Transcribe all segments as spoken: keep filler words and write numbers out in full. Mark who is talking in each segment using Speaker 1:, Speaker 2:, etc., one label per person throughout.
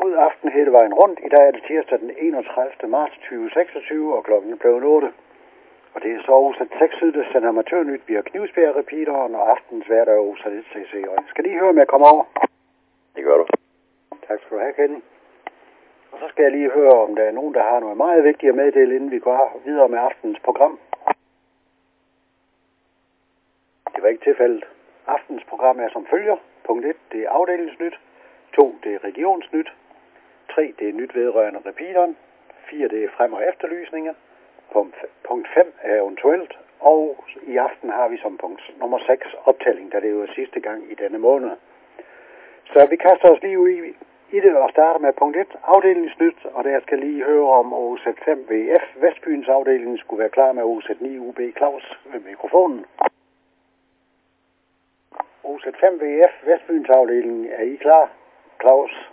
Speaker 1: God aften hele vejen rundt. I dag er det tirsdag den enogtredivte marts tyve seksogtyve, og klokken er blevet otte. Og det er så Aarhus seks Syd, der sender amatørnyt via Knivsbjerg repeateren, og aftens hverdag er Aarhus et C C. Og jeg skal lige høre, om jeg kommer over.
Speaker 2: Det gør du.
Speaker 1: Tak skal du have, Kenny. Og så skal jeg lige høre, om der er nogen, der har noget meget vigtigt at meddele, inden vi går videre med aftens program. Det var ikke tilfældet. Aftens program er som følger. Punkt et, det er afdelingsnyt. to, det er regionsnyt. tre, det er nyt vedrørende repeateren. fire, det er frem- og efterlysninger. Punkt fem er eventuelt. Og i aften har vi som punkt nummer seks optælling, da det jo er sidste gang i denne måned. Så vi kaster os lige ud i, i det og starter med punkt et, afdelingsnyt. Og der skal lige høre om O Z fem V F. Vestbyens afdeling skulle være klar med O Z ni U B Claus ved mikrofonen. O Z fem V F, Vestbyens afdeling, er I klar? Claus?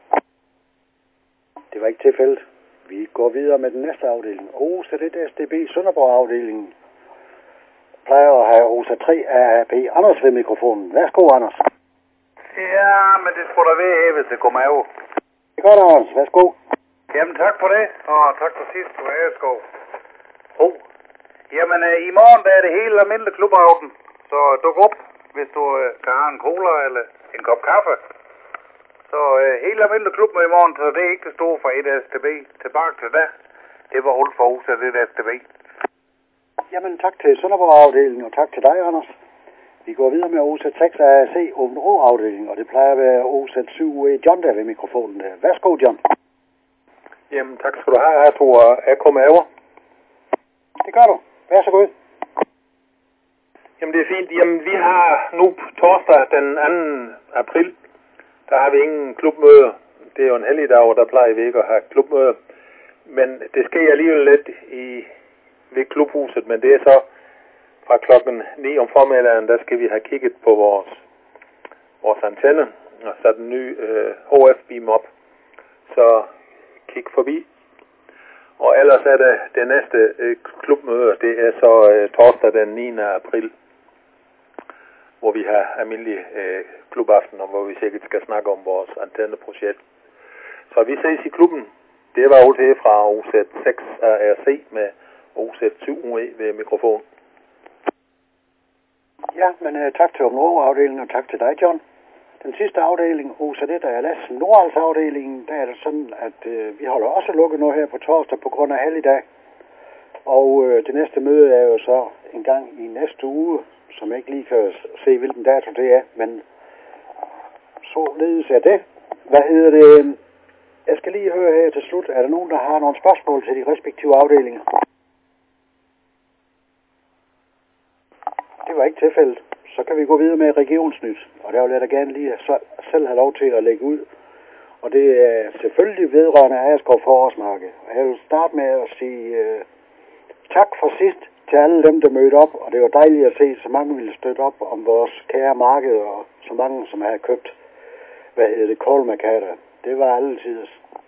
Speaker 1: Det var ikke tilfældet. Vi går videre med den næste afdeling. O Z et S D B Sønderborg afdelingen plejer at have O Z tre A P Anders ved mikrofonen. Værsgo, Anders.
Speaker 3: Ja, men det skulle da være, hvis det kommer af.
Speaker 1: Det er godt, Anders. Værsgo.
Speaker 3: Jamen, tak for det, og tak for sidst på Agerskov. Ho. Jamen, øh, i morgen der er det helt almindeligt klubaften, så duk op, hvis du øh, kan have en cola eller en kop kaffe. Så øh, helt almindeligt klub med i morgen, så det er ikke det store for et S D B. Tilbage til det. Det var alt for huset, det et S D B.
Speaker 1: Jamen, tak til Sønderborg afdelingen, og tak til dig, Anders. Vi går videre med O Z seks A C Åben Rå afdeling, og det plejer at være O Z syv E John der ved mikrofonen der. Værsgo, John.
Speaker 4: Jamen, tak skal du have, jeg tror, jeg kommer over.
Speaker 1: Det gør du. Vær så god.
Speaker 4: Jamen, det er fint. Jamen, vi har nu torsdag den anden april, der har vi ingen klubmøder. Det er jo en helligdag, der plejer vi ikke at have klubmøder. Men det sker alligevel lidt i, ved klubhuset, men det er så fra klokken ni om formiddagen, der skal vi have kigget på vores, vores antenne og sat en ny øh, H F-beam op. Så kig forbi. Og ellers er det det næste øh, klubmøde, det er så øh, torsdag den niende april, hvor vi har almindelig øh, klubaften, og hvor vi sikkert skal snakke om vores antenneprojekt. Så vi ses i klubben. Det var O T fra O Z seks R C med O Z syv E ved mikrofon.
Speaker 1: Ja, men uh, tak til Åben Rå afdelingen, og tak til dig, John. Den sidste afdeling, O Z et A L S Nordals afdelingen, der er det sådan, at uh, vi holder også lukket nu her på torsdag på grund af helligdag. Og uh, det næste møde er jo så en gang i næste uge, som jeg ikke lige kan se, hvilken dato det er, men således er det. Hvad hedder det? Jeg skal lige høre her til slut, er der nogen, der har nogle spørgsmål til de respektive afdelinger? Det var ikke tilfældet. Så kan vi gå videre med regionsnyt, og der vil jeg da gerne lige selv have lov til at lægge ud. Og det er selvfølgelig vedrørende Agerskov Forårsmarked. Og jeg vil starte med at sige uh, tak for sidst til alle dem, der mødte op, og det var dejligt at se, så mange ville støtte op om vores kære marked, og så mange, som har købt, hvad hedder det, kålmarkader. Det var altid.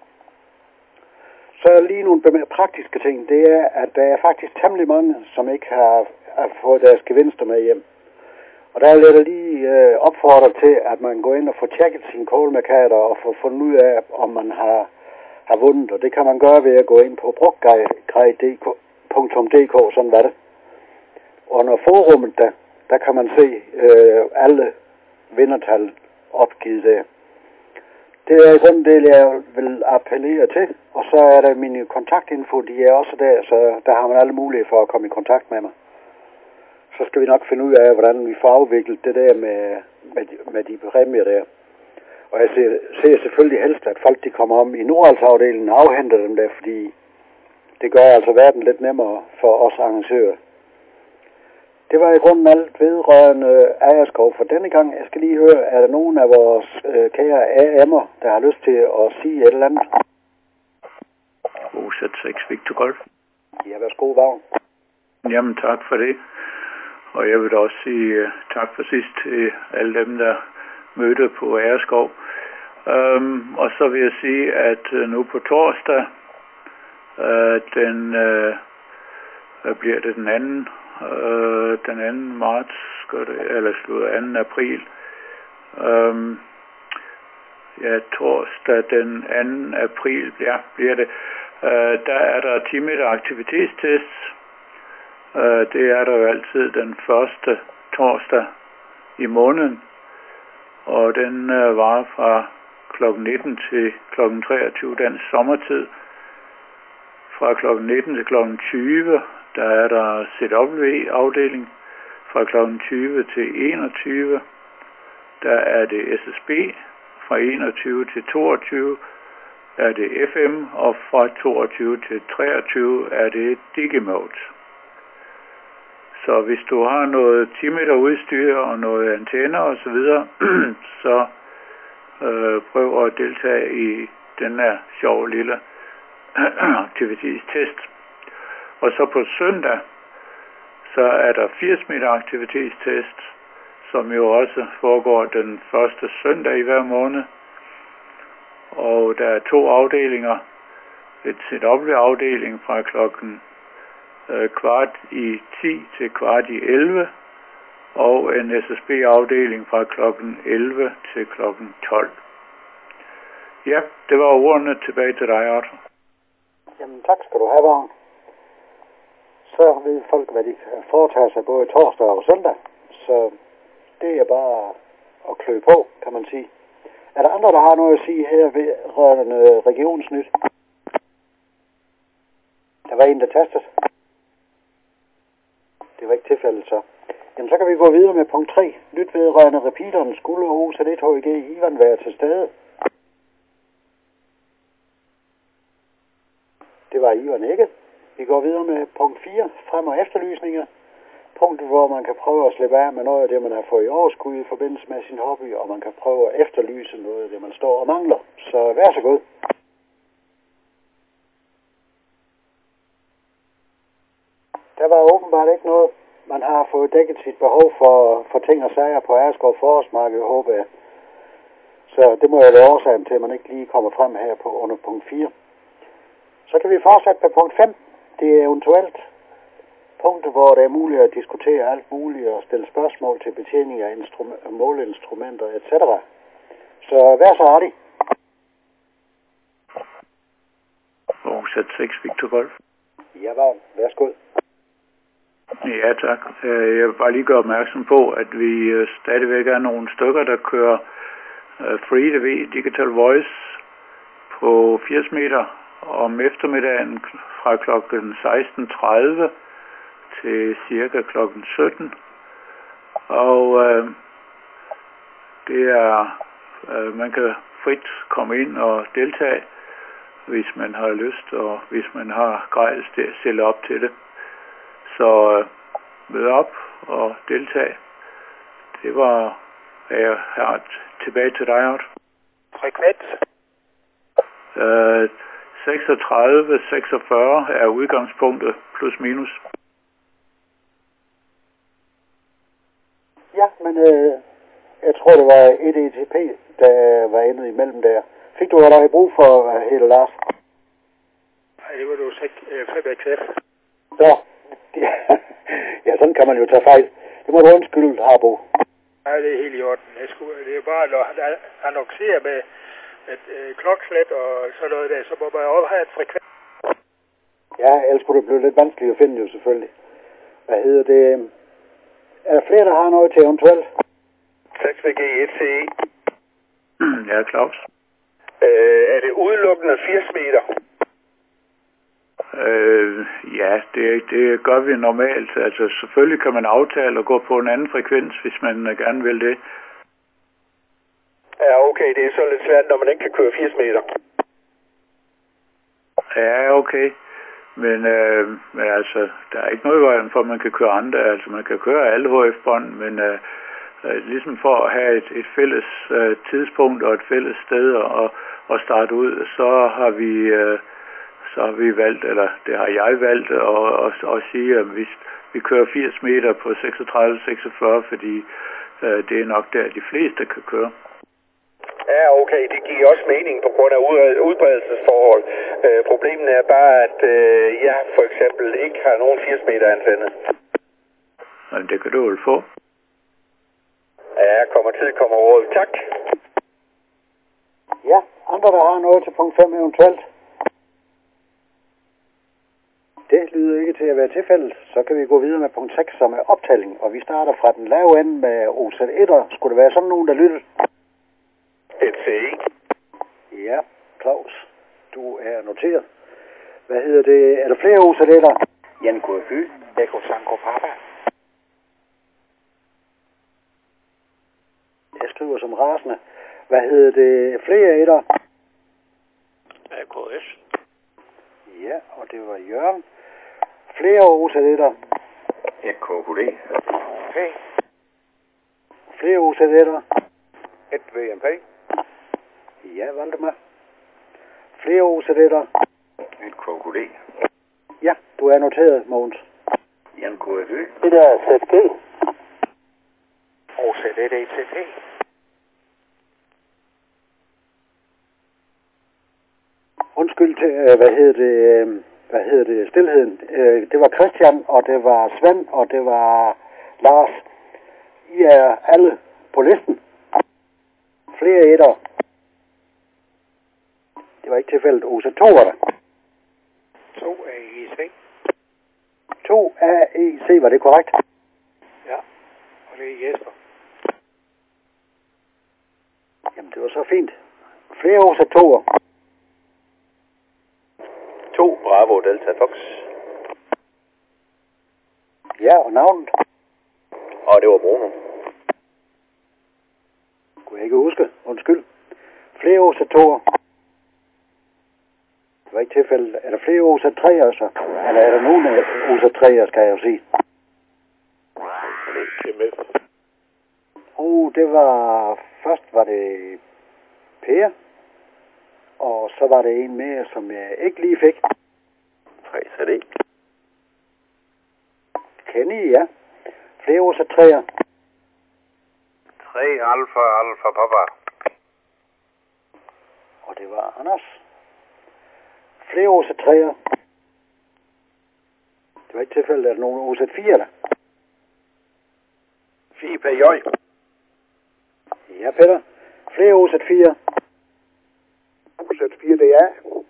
Speaker 1: Så lige nogle praktiske ting, det er, at der er faktisk temmelig mange, som ikke har, har fået deres gevinster med hjem. Og der vil jeg da lige øh, opfordre til, at man går ind og får tjekket sine kålmarkader og får fundet ud af, om man har, har vundet. Og det kan man gøre ved at gå ind på brugtguide punktum d k, sådan var det. Og under forummet, der, der kan man se øh, alle vindertal opgivet der. Det er i grunden det, jeg vil appellere til. Og så er der mine kontaktinfo, de er også der, så der har man alle muligheder for at komme i kontakt med mig. Så skal vi nok finde ud af, hvordan vi får afviklet det der med, med, med de præmier der. Og jeg ser, ser selvfølgelig helst, at folk de kommer om i Nordalsafdelingen og afhenter dem der, fordi det gør altså verden lidt nemmere for os arrangører. Det var i grunden alt vedrørende Agerskov for denne gang. Jeg skal lige høre, er der nogen af vores øh, kære A M'er, der har lyst til at sige et eller andet?
Speaker 5: O Z seks Victor Golf.
Speaker 1: Ja, værsgo, Vagn.
Speaker 5: Jamen, tak for det. Og jeg vil da også sige uh, tak for sidst til alle dem, der mødte på Agerskov. Um, og så vil jeg sige, at uh, nu på torsdag, uh, den, uh, hvad bliver det, den anden, uh, den anden marts, det, eller slut anden april, um, ja, torsdag den anden april, ja, bliver det. Øh, der er der ti meter aktivitetstest. Øh, det er der jo altid den første torsdag i måneden. Og den øh, varer fra klokken nitten til klokken treogtyve dansk sommertid. Fra klokken nitten til klokken tyve, der er der C W-afdeling. Fra klokken tyve til enogtyve, der er det S S B. Fra enogtyve til toogtyve er det F M, og fra toogtyve til treogtyve er det Digimode. Så hvis du har noget ti meter udstyr og noget antenner og så videre, så øh, prøv at deltage i den her sjove lille aktivitetstest. Og så på søndag, så er der firs meter aktivitetstest, som jo også foregår den første søndag i hver måned. Og der er to afdelinger. Et C W-afdeling fra klokken øh, kvart i ti til kvart i elleve, og en S S B-afdeling fra klokken elleve til klokken tolv. Ja, det var ordene. Tilbage til dig, Otto.
Speaker 1: Jamen, tak skal du have, Vagn. Så ved folk, hvad de foretager sig både torsdag og søndag. Så det er bare at klø på, kan man sige. Er der andre, der har noget at sige her vedrørende regionsnyt? Der var en, der tastede. Det var ikke tilfældet så. Jamen, så kan vi gå videre med punkt tre. Nyt vedrørende repeateren skulle O Z et H G Ivan være til stede. Det var Ivan ikke. Vi går videre med punkt fire. Frem- og efterlysninger. Punktet, hvor man kan prøve at slippe af med noget af det, man har fået i overskud i forbindelse med sin hobby, og man kan prøve at efterlyse noget af det, man står og mangler. Så vær så god. Der var åbenbart ikke noget. Man har fået dækket sit behov for, for ting og sager på Agerskov Forårsmarked, håber jeg. Så det må jeg være årsagen til, at man ikke lige kommer frem her på under punkt fire. Så kan vi fortsætte på punkt fem. Det er eventuelt punkter, hvor det er muligt at diskutere alt muligt og stille spørgsmål til betjening af instrum- måleinstrumenter, et cetera. Så vær så artig.
Speaker 5: Og sæt seks Victor Golf.
Speaker 1: Ja, Vagn. Værsgo.
Speaker 5: Ja, tak. Jeg vil bare lige gøre opmærksom på, at vi stadigvæk er nogle stykker, der kører Free T V Digital Voice på firs meter om eftermiddagen fra klokken seksten tredive til cirka klokken sytten. Og øh, det er, øh, man kan frit komme ind og deltage, hvis man har lyst, og hvis man har grejl til at stille op til det. Så øh, mød op og deltag. Det var, hvad jeg har tilbage til dig, Otto.
Speaker 4: Frekvens?
Speaker 5: Øh, seksogtredive seksogfyrre er udgangspunktet, plus minus.
Speaker 1: Ja, men øh, jeg tror, det var et E T P, der var inde imellem der. Fik du, hvad der havde brug for, uh, hele Lars?
Speaker 4: Nej, det var du ikke fem X F.
Speaker 1: Så, ja, sådan kan man jo tage fejl. Det må du undskylde, Harbo.
Speaker 4: Nej, det er helt i orden. Jeg skulle, det er bare at annoncere med et øh, klokslet og sådan noget der, så må man også have et frekvens.
Speaker 1: Ja, ellers kunne det blive lidt vanskeligt at finde jo selvfølgelig. Hvad hedder det? Er der flere, der har noget til eventuelt?
Speaker 4: seks V G et C E.
Speaker 5: Ja, Claus.
Speaker 4: Øh, er det udelukkende firs meter?
Speaker 5: Øh, ja, det, det gør vi normalt. Altså selvfølgelig kan man aftale at gå på en anden frekvens, hvis man gerne vil det.
Speaker 4: Ja, okay. Det er så lidt svært, når man ikke kan køre firs meter.
Speaker 5: Ja, okay. Men, øh, men altså, der er ikke noget i vejen for, at man kan køre andre. Altså, man kan køre alle H F-bånd, men øh, øh, ligesom for at have et, et fælles øh, tidspunkt og et fælles sted at, at starte ud, så har vi... Øh, så har vi valgt, eller det har jeg valgt, at, at, at sige, at vi, vi kører firs meter på seksogtredive seksogfyrre, fordi øh, det er nok der, de fleste kan køre.
Speaker 4: Ja, okay. Det giver også mening på grund af udbredelsesforhold. Øh, problemet er bare, at øh, jeg for eksempel ikke har nogen firs meter antenne.
Speaker 5: Men det kan du vel få.
Speaker 4: Ja, kommer tid, kommer råd. Tak.
Speaker 1: Ja, andre der har noget til punkt fem eventuelt. Det lyder ikke til at være tilfældet. Så kan vi gå videre med punkt seks, som er optælling. Og vi starter fra den lave ende med O Z et'er. Skulle det være sådan nogen, der lytter?
Speaker 2: Et C.
Speaker 1: Ja, Claus. Du er noteret. Hvad hedder det? Er der flere O Z et'er?
Speaker 2: Jan K F Y. Eko Sanko Papa.
Speaker 1: Jeg skriver som rasende. Hvad hedder det? Flere et'er?
Speaker 2: A K S.
Speaker 1: Ja, og det var Jørgen. Flere O Z et'er?
Speaker 2: Et K Q D. Okay.
Speaker 1: Flere O Z et'er?
Speaker 2: Et V M P.
Speaker 1: Ja, Valdemar. Flere O Z et'er?
Speaker 2: Et K Q D.
Speaker 1: Ja, du er noteret, Mogens.
Speaker 2: Jan K F Y.
Speaker 1: Det der er Z G.
Speaker 2: O Z et E T P.
Speaker 1: Undskyld til, øh, hvad hedder det, øh, hvad hedder det, stilheden. Øh, det var Christian, og det var Svend, og det var Lars. I er alle på listen. Flere etter. Det var ikke tilfældet. O Z to var der.
Speaker 2: to A E C.
Speaker 1: to A E C, var det korrekt?
Speaker 2: Ja, og det er Jesper.
Speaker 1: Jamen, det var så fint. Flere O Z to'er.
Speaker 2: to Bravo Delta Fox.
Speaker 1: Ja, og navnet?
Speaker 2: Og det var Bruno.
Speaker 1: Kunne jeg ikke huske. Undskyld. Flere O Z to'er. Det var ikke tilfældet. Er der flere O Z tre'er så? Eller er der nogen O Z tre'er, skal jeg jo sige? Og det var... Først var det Per. Og så var det en mere, som jeg ikke lige fik.
Speaker 2: tre Z D.
Speaker 1: Kenny, ja. Flere O Z tre'er.
Speaker 3: tre Alfa Alfa Papa.
Speaker 1: Og det var Anders. Flere O Z tre'er. Det var ikke tilfældet, at der er nogen O Z fire'er der.
Speaker 2: fire P J.
Speaker 1: Ja, Peter. Flere O Z fire'er.
Speaker 2: O Z fire D A.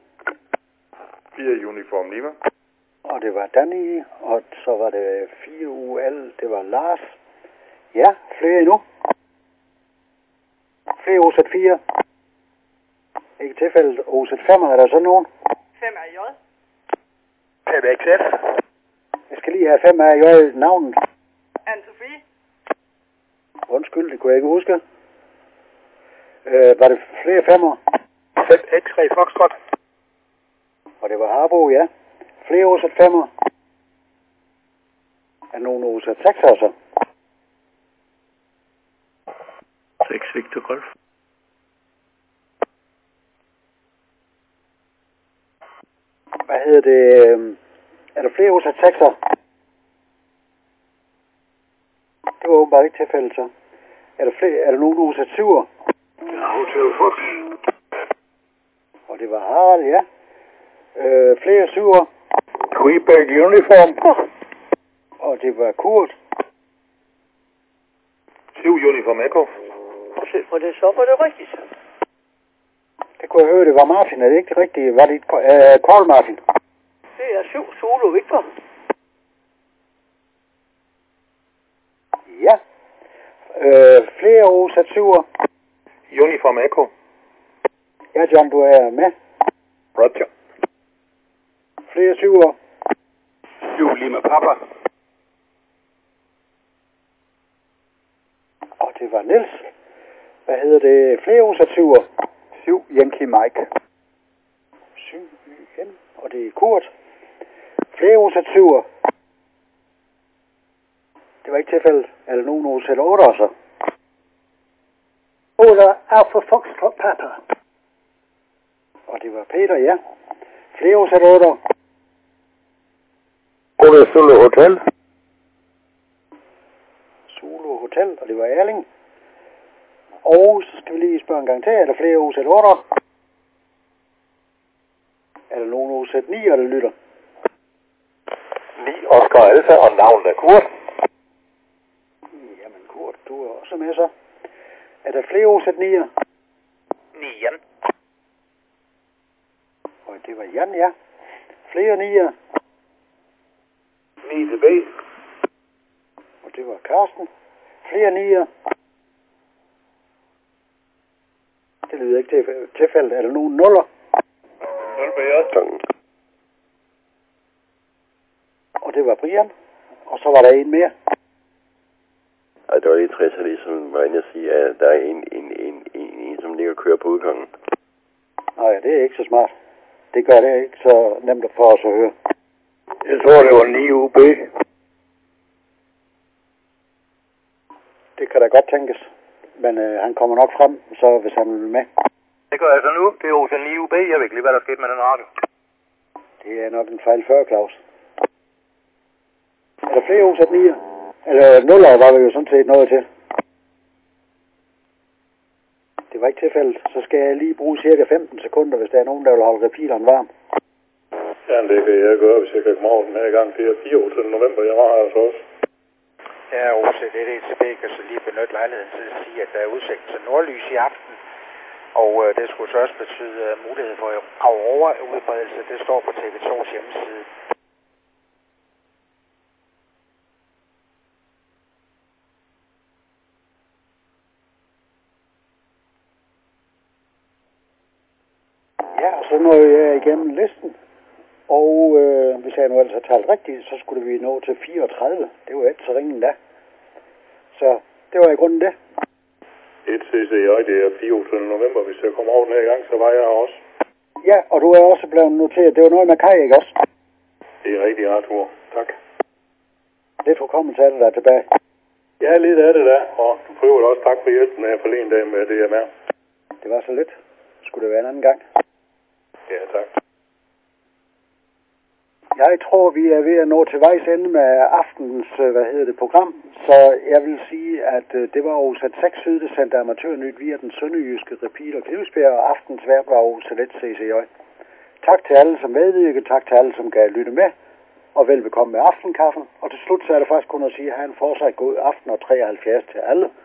Speaker 2: fire Uniform Lima.
Speaker 1: Og det var Danny, og så var det fire U L, det var Lars. Ja, flere endnu. Flere O Z fire. Ikke tilfældet. O Z fem'er, er der så nogen?
Speaker 6: fem R J.
Speaker 2: fem X F.
Speaker 1: Jeg skal lige have fem R J navnet.
Speaker 6: Anne-Sophie.
Speaker 1: Undskyld, det kunne jeg ikke huske. Øh, var det flere femmer?
Speaker 2: fem X-Ray Foxtrot.
Speaker 1: Og det var Harbo, ja. Flere O Z femmer. Er nogen O Z seks'er så?
Speaker 5: seks Victor Golf.
Speaker 1: Hvad hedder det? øh, Er der flere O Z seks'er? Det var åbenbart ikke tilfældet så. Er der, flere, er der nogen O Z syv'er?
Speaker 2: Hotel Fox.
Speaker 1: Og det var Harald, ja. Øh, flere syv'er.
Speaker 2: Quebec Uniform.
Speaker 1: Og det var Kurt.
Speaker 2: syv Uniform Echo.
Speaker 6: Se på det, så var det rigtigt.
Speaker 1: Det kunne jeg høre, det var Martin. Er det ikke det rigtige? Var det øh, Carl Martin?
Speaker 6: Det er syv Solo Victor.
Speaker 1: Ja. Øh, flere O Z syv'er.
Speaker 2: Uniform Echo.
Speaker 1: Ja, John, du er med.
Speaker 2: Roger.
Speaker 1: Flere syv'er.
Speaker 2: syv Lima Papa.
Speaker 1: Og det var Niels. Hvad hedder det? Flere O Z syv'er.
Speaker 2: syv Yankee Mike.
Speaker 1: syv Y N. Og det er Kurt. Flere O Z syv'er. Det var ikke tilfældet. Er der nogen O Z otte'er så?
Speaker 6: Ola Alpha Foxtrot Papa.
Speaker 1: Og det var Peter, ja. Flere O Z otte'er.
Speaker 2: Ola Solo Hotel.
Speaker 1: Solo Hotel, og det var Erling. Og så skal vi lige spørge en gang til. Er der flere O Z otte'er? Er der nogen O Z ni'er, der lytter?
Speaker 2: ni Oscar Alpha og navnet er Kurt.
Speaker 1: Jamen Kurt, du er også med så. Er der flere O Z ni'er?
Speaker 2: ni Jan.
Speaker 1: Og det var Jan, ja. Flere nier.
Speaker 4: ni til B.
Speaker 1: Og det var Carsten. Flere nier. Det lyder ikke til tilfældet. Er der nogen nuller?
Speaker 4: nul B også.
Speaker 1: Og det var Brian. Og så var der en mere.
Speaker 2: Ej, det var lidt trist, at ligesom var inde at sige, at der er en, en, en, en, en som ligger og kører på udgangen.
Speaker 1: Nej, det er ikke så smart. Det gør det ikke så nemt for os at høre.
Speaker 3: Jeg tror, det var ni U B.
Speaker 1: Det kan da godt tænkes. Men øh, han kommer nok frem, så hvis han vil med.
Speaker 3: Det gør jeg så nu. Det er jo ni U B. Jeg ved ikke lige, hvad der skete med den radio.
Speaker 1: Det er nok en fejl før, Claus. Er der flere O Z nier? Eller nuller var vi jo sådan set noget til. Det var ikke tilfældet. Så skal jeg lige bruge cirka femten sekunder, hvis der er nogen, der vil holde repeateren varm.
Speaker 4: Ja, det kan jeg gøre, hvis jeg kan komme over den her gang. Det er fire år til november, jeg var her altså også.
Speaker 7: Ja, O Z et E T B kan så lige benytte lejligheden til at sige, at der er udsigt til nordlys i aften. Og øh, det skulle så også betyde uh, mulighed for aurora-udbredelse. Det står på T V to's hjemmeside.
Speaker 1: Ja, og så når jeg igennem listen. Og øh, hvis jeg nu ellers har talt rigtigt, så skulle vi nå til fireogtredive. Det var ikke så ringen da. Så det var i grunden det.
Speaker 4: et C C I, det er fire år til november. Hvis jeg kommer over den her gang, så var jeg her også.
Speaker 1: Ja, og du er også blevet noteret. Det var noget med Kai, ikke også?
Speaker 4: Det er rigtig, Arthur. Tak.
Speaker 1: Det får kommet til dig der tilbage.
Speaker 4: Ja, lidt af det der. Og du prøver også tak for hjælpen her forleden dag med D M R.
Speaker 1: Det var så lidt. Skulle det være en anden gang?
Speaker 4: Ja, tak.
Speaker 1: Jeg tror, vi er ved at nå til vejs ende med aftenens, hvad hedder det, program. Så jeg vil sige, at det var O Z seks Syd, der sendte amatørnyt via den sønderjyske repeater Knivsbjerg, og aftens vært var O Z et C C J. Tak til alle, som medvirkede, tak til alle, som gav lytte med, og velbekomme med aftenkaffen. Og til slut så er det faktisk kun at sige, at have en fortsat god aften og treoghalvfjerds til alle.